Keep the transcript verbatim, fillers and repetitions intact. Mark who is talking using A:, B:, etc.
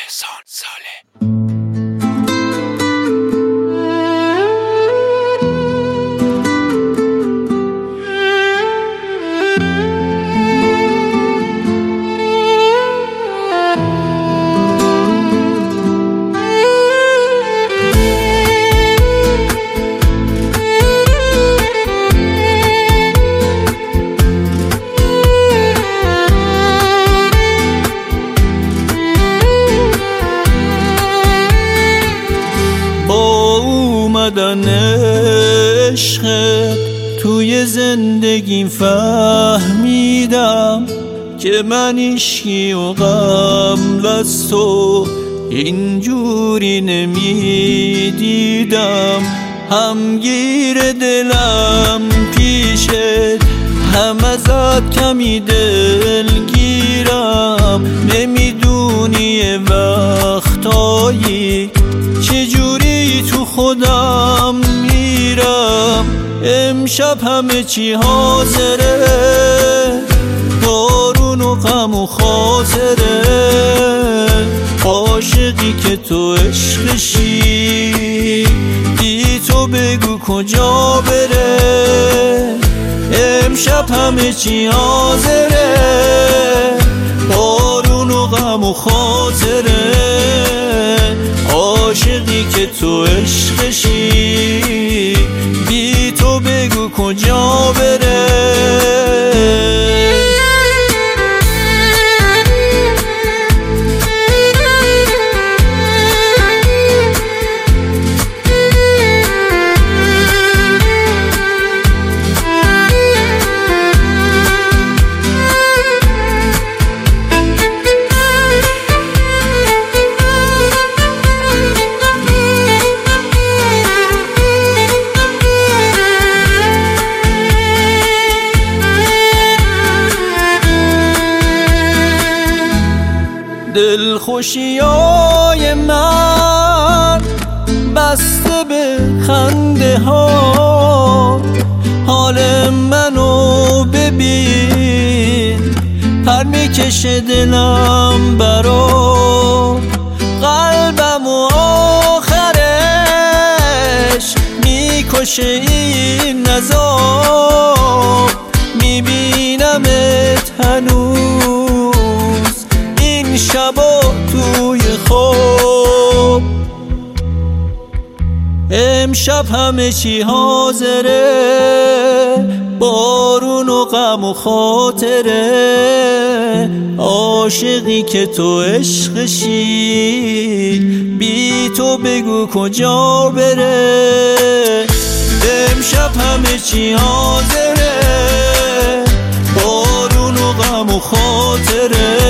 A: احسان ساله.
B: اومدن عشقت توی زندگیم فهمیدم که من عشقی و قبل از تو اینجوری نمیدیدم. همگیر دلم پیشت، هم ازت کمی دلگیرم. نمیدونی وقتایی چجوری تو خودم میرم. امشب همه چی حاضره، بارون و غم و خاطره. عاشقی که تو عشقشی، بی تو بگو کجا بره. امشب همه چی حاضره، بارون و غم و خاطره. عاشقی که تو عشقشی، بی تو بگو کجا بره. دلخوشیای من بسته به خنده ها، حال منو ببین پر میکشه دلم برا. قلبم و آخرش میکشه این نزا. میبینمت هنوز این شبا توی خواب. امشب همه چی حاضره، بارون و غم و خاطره. عاشقی که تو عشقشی، بی تو بگو کجا بره. امشب همه چی حاضره، بارون و غم و خاطره.